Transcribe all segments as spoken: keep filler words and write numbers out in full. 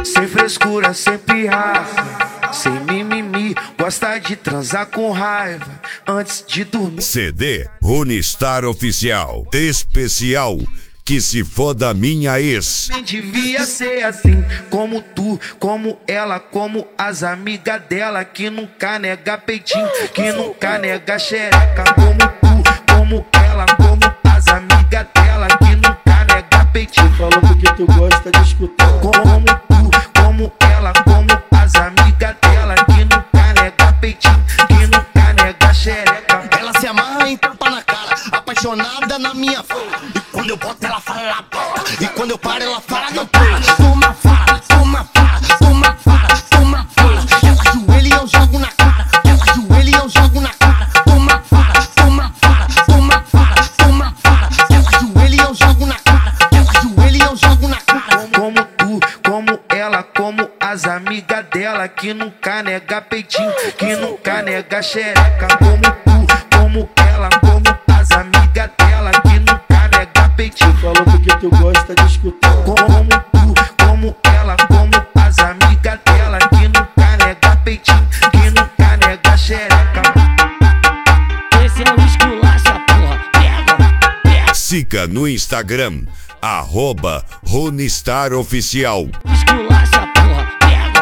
Sem frescura, sem pirraça, sem mimimi, gosta de transar com raiva antes de dormir. C D Ronistar Oficial Especial Que Se Foda Minha Ex. Nem devia ser assim, como tu, como ela, como as amigas dela, que nunca nega peitinho, que nunca nega xereca. Como tu, como ela, como as amigas dela, que nunca nega peitinho. Falou porque tu gosta de escutar. Como tu, como ela, como as amigas dela, que nunca nega peitinho, que nunca nega xereca. Ela se amarra em tapa na cara, apaixonada na minha fala. E quando eu boto ela fala, e quando eu paro ela fala, não para. Toma fala, toma fala, toma fala, toma fala. Ela ajoelha e eu jogo na cara, ela ajoelha e eu jogo na cara. Toma fala, toma fala, toma fala, toma fala. Ela ajoelha e eu jogo na cara, ela ajoelha e eu jogo na cara. Como tu, como ela, como as amigas dela, que nunca nega peitinho, que nunca nega xereca. Como tu, como ela, como as amigas dela, que nunca nega peitinho. Falou porque tu gosta de escutar. Como tu, como ela, como as amigas dela, que nunca nega peitinho, que nunca nega xereca. Esse é o esculacha, porra. Pega, pega. Siga no Instagram, arroba Ronistar Oficial. Esculacha, porra. Pega,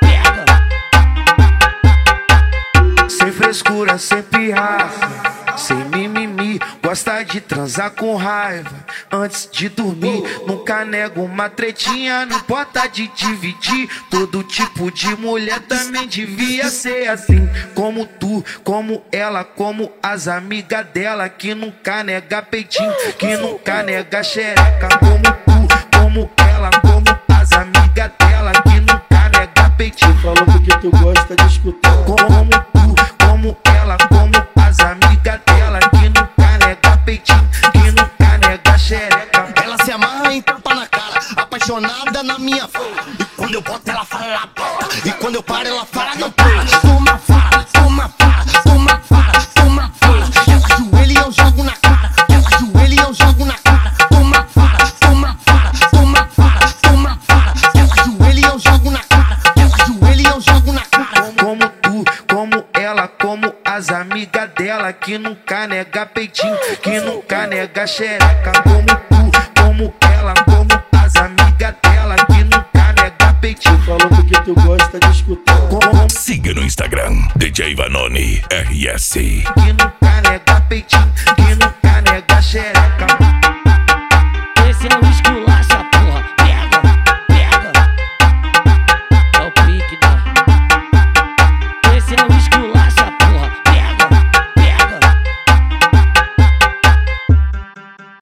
pega. Sem frescura, sem pirraça, sem mimimi, gosta de transar com raiva antes de dormir. Nunca nego uma tretinha, não importa de dividir. Todo tipo de mulher também devia ser assim, como tu, como ela, como as amigas dela, que nunca nega peitinho, que nunca nega xereca. Como tu, como ela, como as amigas dela, que nunca nega peitinho. Falou porque tu gosta de escutar. Como tu, como ela, como as amigas dela, que nunca nega peitinho, que nunca nega xereca. Ela se amarra em tapa na cara, apaixonada na minha fala. E quando eu boto ela fala, e quando eu paro ela fala, não para. Toma fala, toma fala, toma fala, toma fala. Ela ajoelha e eu jogo na cara, ela ajoelha e eu jogo na cara. Toma fala, toma fala, toma fala, toma fala. Ela ajoelha e eu jogo na cara, ela ajoelha e eu jogo na cara. Como tu, como ela, como as amigas dela, que nunca nega peitinho, que nunca nega xereca. Como tu, como ela, como as amigas dela, que nunca nega peitinho. Falou porque tu gosta de escutar. Como Siga no Instagram, D J Vanoni R S. que nunca nega peitinho, que nunca